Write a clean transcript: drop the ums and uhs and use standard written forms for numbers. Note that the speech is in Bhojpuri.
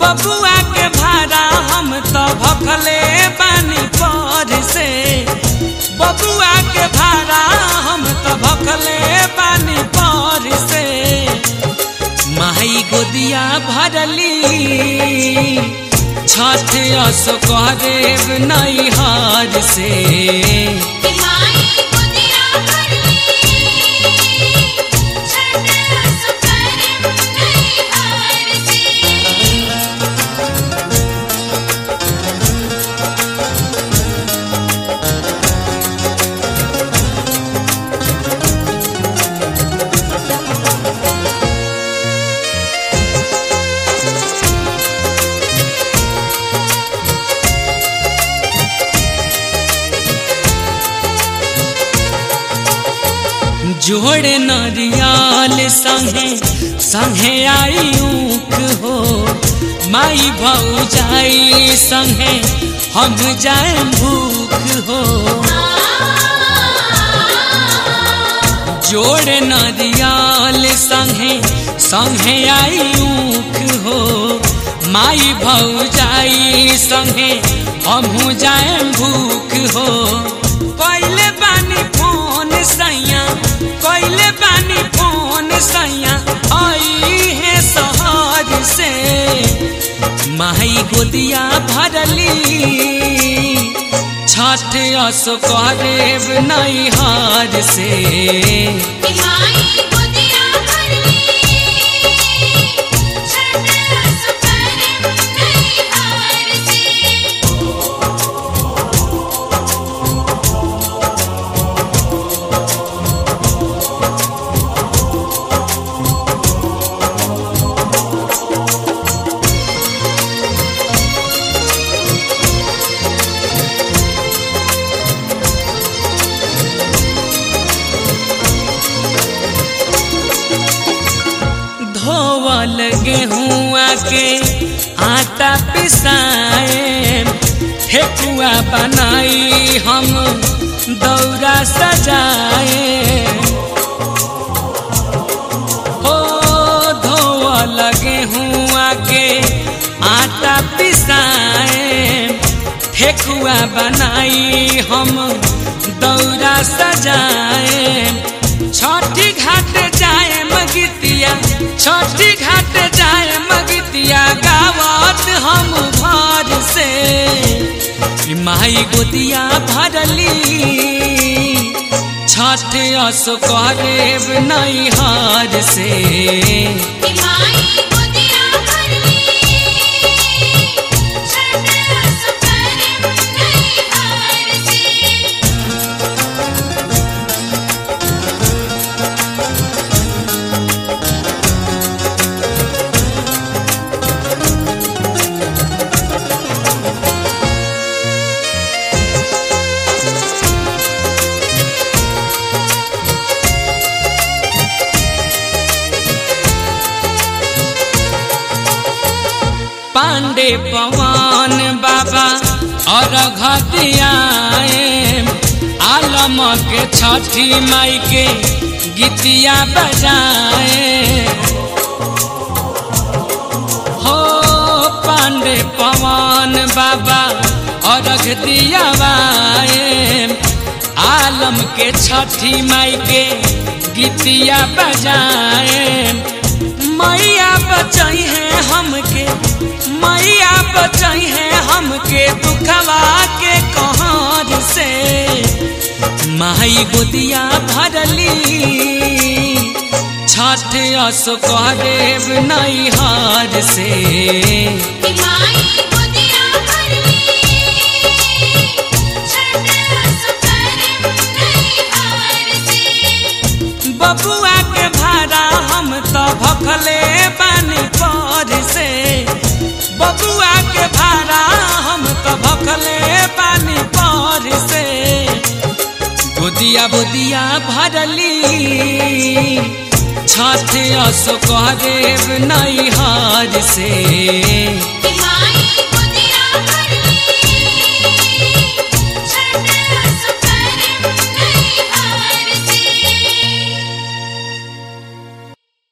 बबुआ के भाड़ा हम तो भखले बानी पर से, बबुआ के भाड़ा हम तो भखले बानी पर से। माई गोदिया भरली छठ असो करेब नैहर से। जोड़े नरियाल संगे संगे आई ऊख हो, माई भौजाई संगे हम जाए भूख हो। जोड़े नरियाल संगे संगे आई ऊख हो, माई भौजाई संगे हम जाए भूख हो। पहले बानी फोन सैया, पहले बानी फोन सैया आई है शहर से। माई गोदिया भरली छठ असो करेब नैहर से। धोवल गेहुआ के आटा पिसाए, ठेकुआ बनाई हम दौरा सजाए। हो धोवल गेहुआ के आटा पिसाए, ठेकुआ बनाई हम दौरा सजाए। छठी घाट जाए मगितिया, छठी घाट जाए मगितिया गावत हम घर से। माई गोदिया भरली छठ असो करेब नैहर से। पांडे पवन बाबा और घतियाए, आलम के छठी माई के गीतिया बजाए। हो पांडे पवन बाबा और घतियाए, आलम के छठी माई के गीतिया बजाए। मैया बचाई है हमके, मैया बचाई है हमके दुखवा के कहर से। माई गोदिया भरली छठ असो करेब नैहर से। बबुआ के भाड़ा हम तो भखले बानी पर से, बबुआ के भाड़ा हम तो भखले बानी पर से। गोदिया बोदिया भरली छठ असो करेब नैहर से।